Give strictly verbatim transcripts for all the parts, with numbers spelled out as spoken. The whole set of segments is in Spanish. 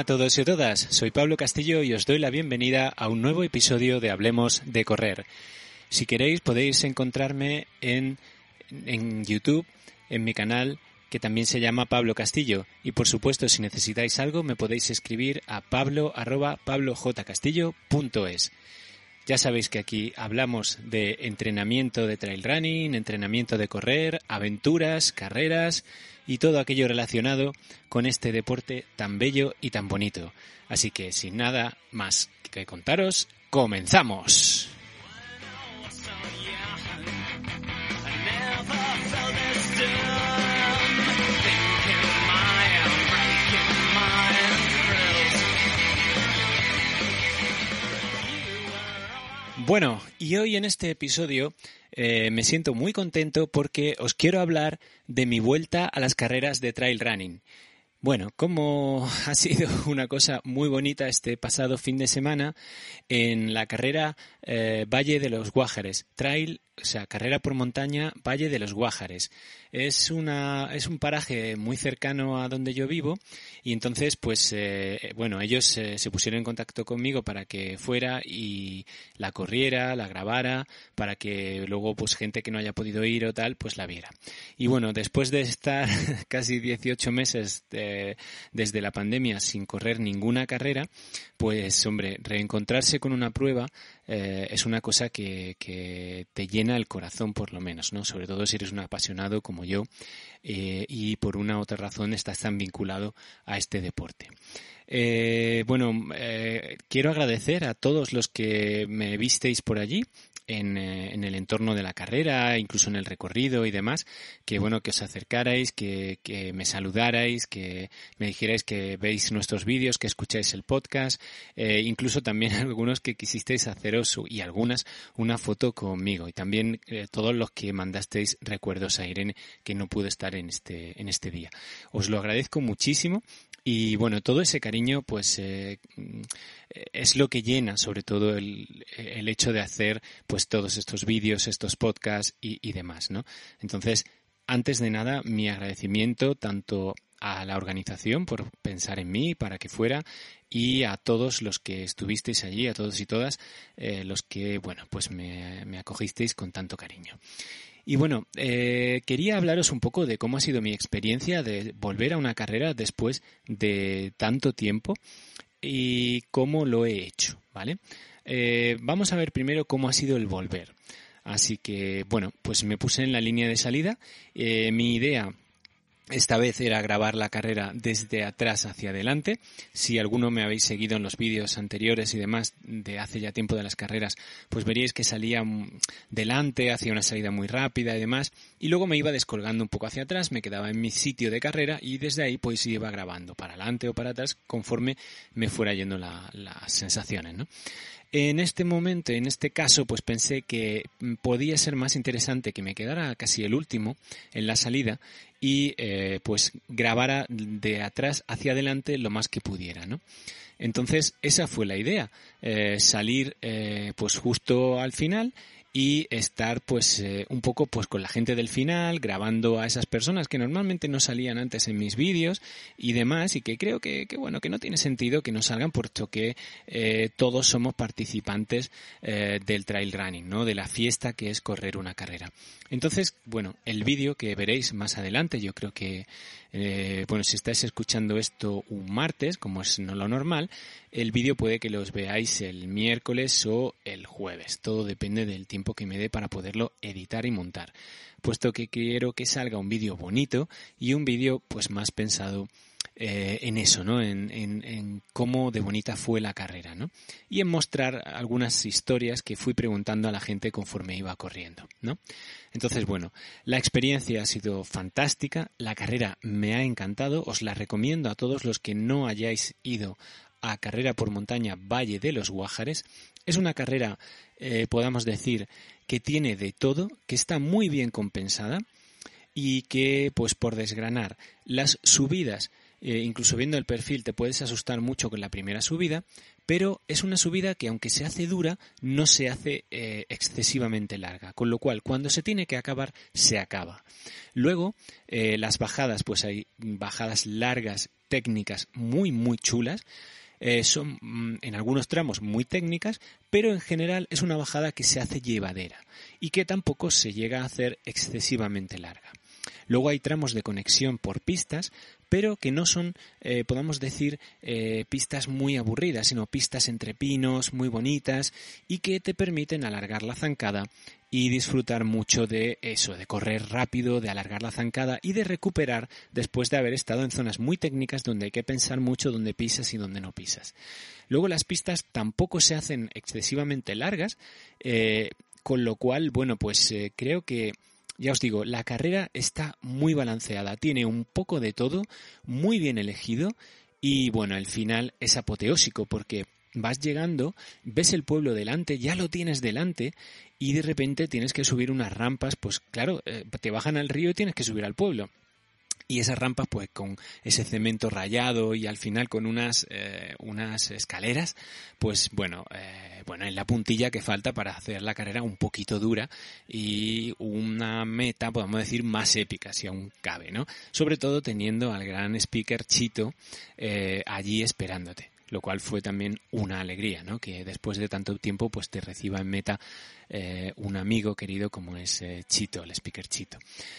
todos y a todas, soy Pablo Castillo y os doy la bienvenida a un nuevo episodio de Hablemos de Correr. Si queréis podéis encontrarme en, en YouTube, en mi canal, que también se llama Pablo Castillo. Y por supuesto, si necesitáis algo, me podéis escribir a pablo arroba pablojcastillo punto es. Ya sabéis que aquí hablamos de entrenamiento de trail running, entrenamiento de correr, aventuras, carreras y todo aquello relacionado con este deporte tan bello y tan bonito. Así que sin nada más que contaros, ¡comenzamos! Bueno, y hoy en este episodio eh, me siento muy contento porque os quiero hablar de mi vuelta a las carreras de trail running. Bueno, como ha sido una cosa muy bonita este pasado fin de semana en la carrera eh, Valle de los Guájares, trail, o sea, carrera por montaña Valle de los Guájares. Es una es un paraje muy cercano a donde yo vivo y entonces pues eh, bueno, ellos eh, se pusieron en contacto conmigo para que fuera y la corriera, la grabara, para que luego pues gente que no haya podido ir o tal pues la viera. Y bueno, después de estar casi dieciocho meses de, desde la pandemia sin correr ninguna carrera, pues hombre, reencontrarse con una prueba eh, es una cosa que, que te llena el corazón por lo menos, ¿no? Sobre todo si eres un apasionado como yo eh, y por una u otra razón estás tan vinculado a este deporte. Eh, bueno, eh, quiero agradecer a todos los que me visteis por allí. En, eh, en el entorno de la carrera, incluso en el recorrido y demás, que bueno, que os acercarais, que, que me saludarais, que me dijerais que veis nuestros vídeos, que escucháis el podcast, eh, incluso también algunos que quisisteis haceros, y algunas, una foto conmigo, y también eh, todos los que mandasteis recuerdos a Irene, que no pudo estar en este, en este día. Os lo agradezco muchísimo. Y bueno, todo ese cariño pues eh, es lo que llena sobre todo el, el hecho de hacer pues todos estos vídeos, estos podcasts y, y demás, ¿no? Entonces, antes de nada, mi agradecimiento tanto a la organización por pensar en mí para que fuera y a todos los que estuvisteis allí, a todos y todas eh, los que, bueno, pues me, me acogisteis con tanto cariño. Y bueno, eh, quería hablaros un poco de cómo ha sido mi experiencia de volver a una carrera después de tanto tiempo y cómo lo he hecho, ¿vale? Eh, vamos a ver primero cómo ha sido el volver. Así que, bueno, pues me puse en la línea de salida. Eh, mi idea esta vez era grabar la carrera desde atrás hacia adelante. Si alguno me habéis seguido en los vídeos anteriores y demás de hace ya tiempo de las carreras, pues veríais que salía delante, hacía una salida muy rápida y demás, y luego me iba descolgando un poco hacia atrás, me quedaba en mi sitio de carrera y desde ahí pues iba grabando para adelante o para atrás conforme me fuera yendo la, las sensaciones, ¿no? En este momento, en este caso, pues pensé que podía ser más interesante que me quedara casi el último en la salida y eh, pues grabara de atrás hacia adelante lo más que pudiera, ¿no? Entonces esa fue la idea, eh, salir eh, pues justo al final y estar pues eh, un poco pues con la gente del final, grabando a esas personas que normalmente no salían antes en mis vídeos y demás, y que creo que, que bueno, que no tiene sentido que no salgan puesto que eh, todos somos participantes eh, del trail running, ¿no? De la fiesta que es correr una carrera. Entonces, bueno, el vídeo que veréis más adelante, yo creo que eh, bueno, si estáis escuchando esto un martes, como es no lo normal, el vídeo puede que los veáis el miércoles o el jueves. Todo depende del tiempo que me dé para poderlo editar y montar. Puesto que quiero que salga un vídeo bonito y un vídeo pues más pensado eh, en eso, ¿no? En, en, en cómo de bonita fue la carrera, ¿no? Y en mostrar algunas historias que fui preguntando a la gente conforme iba corriendo, ¿no? Entonces, bueno, la experiencia ha sido fantástica, la carrera me ha encantado, os la recomiendo a todos los que no hayáis ido a Carrera por Montaña Valle de los Guájares. Es una carrera, eh, podamos decir, que tiene de todo, que está muy bien compensada y que, pues por desgranar, las subidas, eh, incluso viendo el perfil, te puedes asustar mucho con la primera subida, pero es una subida que, aunque se hace dura, no se hace eh, excesivamente larga, con lo cual, cuando se tiene que acabar, se acaba. Luego, eh, las bajadas, pues hay bajadas largas, técnicas muy, muy chulas. Eh, son mm, en algunos tramos muy técnicas, pero en general es una bajada que se hace llevadera y que tampoco se llega a hacer excesivamente larga. Luego hay tramos de conexión por pistas, pero que no son, eh, podamos decir, eh, pistas muy aburridas, sino pistas entre pinos, muy bonitas, y que te permiten alargar la zancada y disfrutar mucho de eso, de correr rápido, de alargar la zancada y de recuperar después de haber estado en zonas muy técnicas donde hay que pensar mucho dónde pisas y dónde no pisas. Luego las pistas tampoco se hacen excesivamente largas, eh, con lo cual, bueno, pues eh, creo que ya os digo, la carrera está muy balanceada, tiene un poco de todo, muy bien elegido y bueno, el final es apoteósico porque vas llegando, ves el pueblo delante, ya lo tienes delante y de repente tienes que subir unas rampas, pues claro, eh, te bajan al río y tienes que subir al pueblo. Y esas rampas pues con ese cemento rayado y al final con unas eh, unas escaleras, pues bueno, eh, bueno, en la puntilla que falta para hacer la carrera un poquito dura y una meta, podemos decir, más épica, si aún cabe, ¿no? Sobre todo teniendo al gran speaker Chito eh, allí esperándote, lo cual fue también una alegría, ¿no? Que después de tanto tiempo pues te reciba en meta eh, un amigo querido como es eh, Chito, el speaker Chito.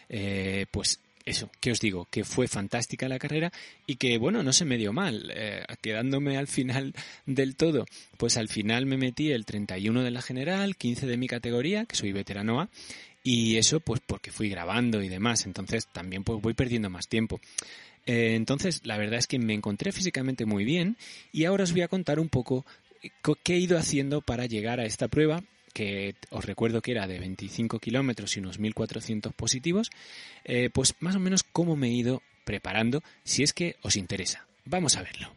Eh, pues Eso, que os digo, que fue fantástica la carrera y que, bueno, no se me dio mal, eh, quedándome al final del todo. Pues al final me metí el treinta y uno de la general, quince de mi categoría, que soy veterano A, y eso pues porque fui grabando y demás, entonces también pues voy perdiendo más tiempo. Eh, entonces, la verdad es que me encontré físicamente muy bien y ahora os voy a contar un poco qué he ido haciendo para llegar a esta prueba, que os recuerdo que era de veinticinco kilómetros y unos mil cuatrocientos positivos, eh, pues más o menos cómo me he ido preparando, si es que os interesa. Vamos a verlo.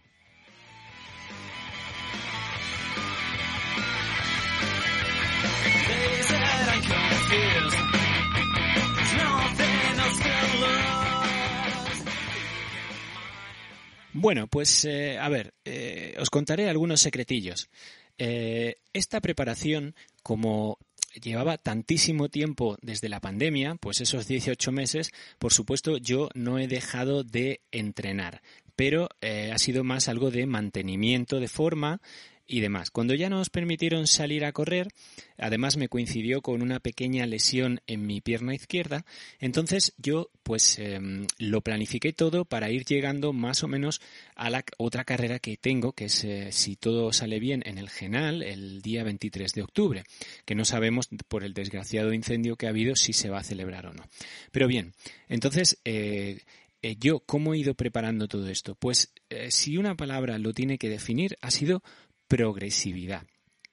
Bueno, pues eh, a ver, eh, os contaré algunos secretillos. Eh, esta preparación, como llevaba tantísimo tiempo desde la pandemia, pues esos dieciocho meses, por supuesto yo no he dejado de entrenar, pero eh, ha sido más algo de mantenimiento de forma y demás. Cuando ya nos permitieron salir a correr, además me coincidió con una pequeña lesión en mi pierna izquierda, entonces yo pues eh, lo planifiqué todo para ir llegando más o menos a la otra carrera que tengo, que es, eh, si todo sale bien, en el Genal, el día veintitrés de octubre, que no sabemos por el desgraciado incendio que ha habido si se va a celebrar o no. Pero bien, entonces eh, eh, yo, ¿cómo he ido preparando todo esto? Pues eh, si una palabra lo tiene que definir, ha sido progresividad.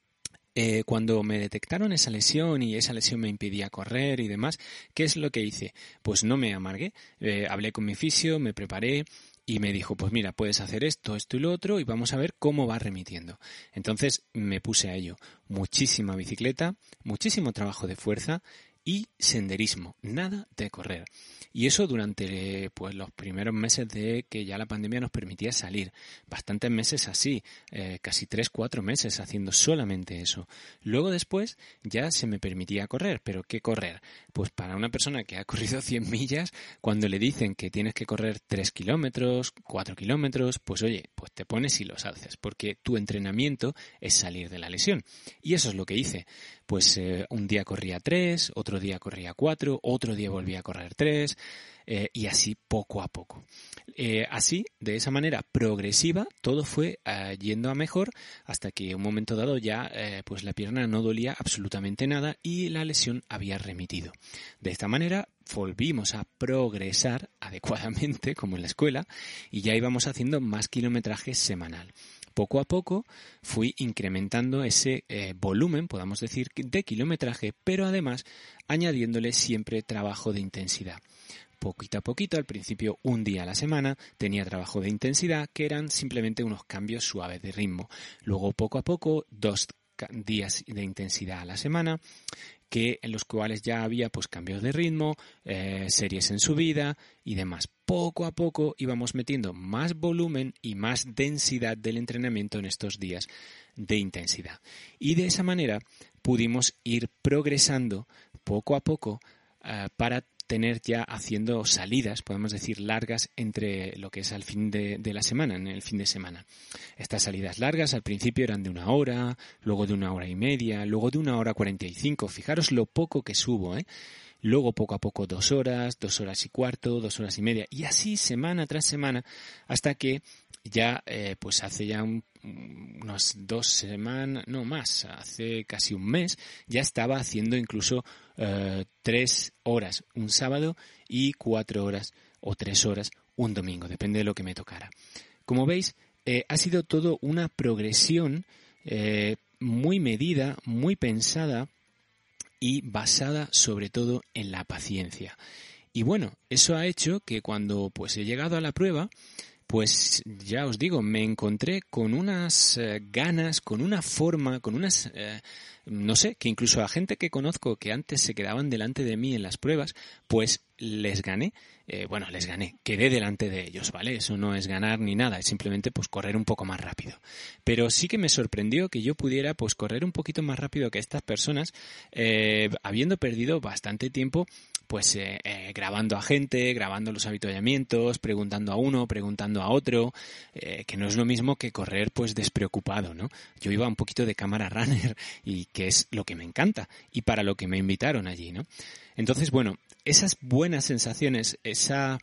Eh, cuando me detectaron esa lesión y esa lesión me impedía correr y demás, ¿qué es lo que hice? Pues no me amargué, eh, hablé con mi fisio, me preparé y me dijo, pues mira, puedes hacer esto, esto y lo otro y vamos a ver cómo va remitiendo. Entonces me puse a ello. Muchísima bicicleta, muchísimo trabajo de fuerza y senderismo, nada de correr. Y eso durante pues los primeros meses de que ya la pandemia nos permitía salir. Bastantes meses así, eh, casi tres, cuatro meses haciendo solamente eso. Luego después ya se me permitía correr. ¿Pero qué correr? Pues para una persona que ha corrido cien millas, cuando le dicen que tienes que correr tres kilómetros, cuatro kilómetros, pues oye, pues te pones y los haces. Porque tu entrenamiento es salir de la lesión. Y eso es lo que hice. Pues eh, un día corría tres, otro día corría cuatro, otro día volvía a correr tres, eh, y así poco a poco. Eh, así, de esa manera progresiva, todo fue eh, yendo a mejor hasta que en un momento dado ya eh, pues la pierna no dolía absolutamente nada y la lesión había remitido. De esta manera volvimos a progresar adecuadamente, como en la escuela, y ya íbamos haciendo más kilometraje semanal. Poco a poco fui incrementando ese eh, volumen, podamos decir, de kilometraje, pero además añadiéndole siempre trabajo de intensidad. Poquito a poquito, al principio un día a la semana, tenía trabajo de intensidad que eran simplemente unos cambios suaves de ritmo. Luego poco a poco, dos días de intensidad a la semana, que en los cuales ya había pues cambios de ritmo, eh, series en subida y demás. Poco a poco íbamos metiendo más volumen y más densidad del entrenamiento en estos días de intensidad. Y de esa manera pudimos ir progresando poco a poco uh, para tener ya haciendo salidas, podemos decir largas, entre lo que es al fin de, de la semana, en el fin de semana. Estas salidas largas al principio eran de una hora, luego de una hora y media, luego de una hora cuarenta y cinco. Fijaros lo poco que subo, ¿eh? Luego poco a poco dos horas, dos horas y cuarto, dos horas y media, y así semana tras semana, hasta que ya, eh, pues hace ya un, unas dos semanas, no más, hace casi un mes, ya estaba haciendo incluso eh, tres horas un sábado y cuatro horas o tres horas un domingo, depende de lo que me tocara. Como veis, eh, ha sido todo una progresión eh, muy medida, muy pensada, y basada sobre todo en la paciencia. Y bueno, eso ha hecho que cuando pues he llegado a la prueba, pues ya os digo, me encontré con unas eh, ganas, con una forma, con unas, eh, no sé, que incluso a gente que conozco que antes se quedaban delante de mí en las pruebas, pues les gané. Eh, bueno, les gané, quedé delante de ellos, ¿vale? Eso no es ganar ni nada, es simplemente pues correr un poco más rápido. Pero sí que me sorprendió que yo pudiera pues correr un poquito más rápido que estas personas, eh, habiendo perdido bastante tiempo pues eh, eh, grabando a gente, grabando los avituallamientos, preguntando a uno, preguntando a otro, eh, que no es lo mismo que correr pues despreocupado, ¿no? Yo iba un poquito de cámara runner y que es lo que me encanta y para lo que me invitaron allí, ¿no? Entonces, bueno, esas buenas sensaciones, esa,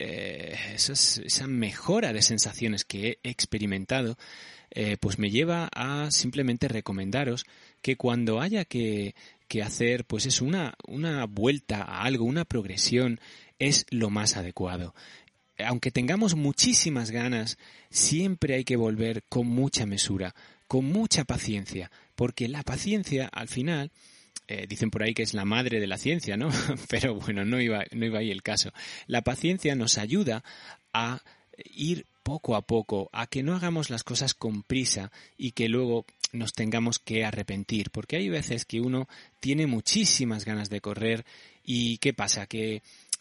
eh, esas, esa mejora de sensaciones que he experimentado, eh, pues me lleva a simplemente recomendaros que cuando haya que, que hacer, pues es una, una vuelta a algo, una progresión, es lo más adecuado. Aunque tengamos muchísimas ganas, siempre hay que volver con mucha mesura, con mucha paciencia, porque la paciencia, al final, Eh, dicen por ahí que es la madre de la ciencia, ¿no? Pero bueno, no iba, no iba ahí el caso. La paciencia nos ayuda a ir poco a poco, a que no hagamos las cosas con prisa y que luego nos tengamos que arrepentir, porque hay veces que uno tiene muchísimas ganas de correr y ¿qué pasa? Que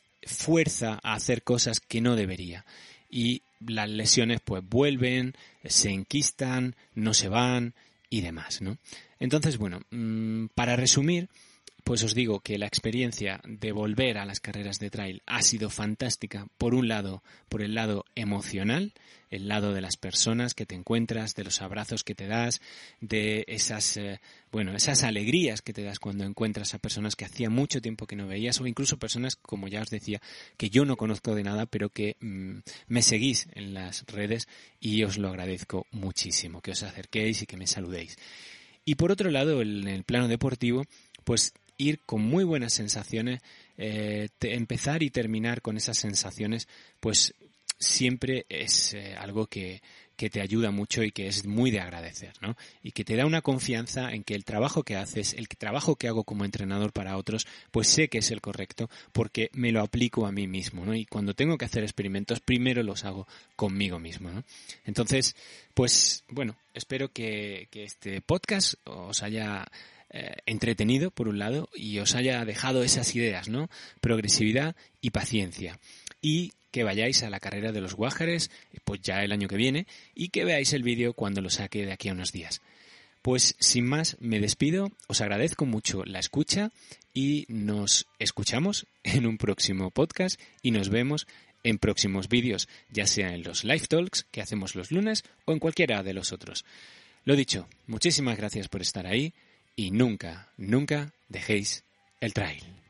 fuerza a hacer cosas que no debería y las lesiones pues vuelven, se enquistan, no se van y demás, ¿no? Entonces, bueno, para resumir, pues os digo que la experiencia de volver a las carreras de trail ha sido fantástica, por un lado, por el lado emocional, el lado de las personas que te encuentras, de los abrazos que te das, de esas, eh, bueno, esas alegrías que te das cuando encuentras a personas que hacía mucho tiempo que no veías, o incluso personas, como ya os decía, que yo no conozco de nada, pero que mmm, me seguís en las redes y os lo agradezco muchísimo, que os acerquéis y que me saludéis. Y por otro lado, en el plano deportivo, pues ir con muy buenas sensaciones, eh, te, empezar y terminar con esas sensaciones, pues siempre es eh, algo que, que te ayuda mucho y que es muy de agradecer, ¿no? Y que te da una confianza en que el trabajo que haces, el trabajo que hago como entrenador para otros, pues sé que es el correcto porque me lo aplico a mí mismo, ¿no? Y cuando tengo que hacer experimentos, primero los hago conmigo mismo, ¿no? Entonces, pues bueno, espero que, que este podcast os haya eh, entretenido, por un lado, y os haya dejado esas ideas, ¿no? Progresividad y paciencia. Y que vayáis a la carrera de los Guájares, pues ya el año que viene, y que veáis el vídeo cuando lo saque de aquí a unos días. Pues sin más, me despido, os agradezco mucho la escucha y nos escuchamos en un próximo podcast y nos vemos en próximos vídeos, ya sea en los Live Talks que hacemos los lunes o en cualquiera de los otros. Lo dicho, muchísimas gracias por estar ahí y nunca, nunca dejéis el trail.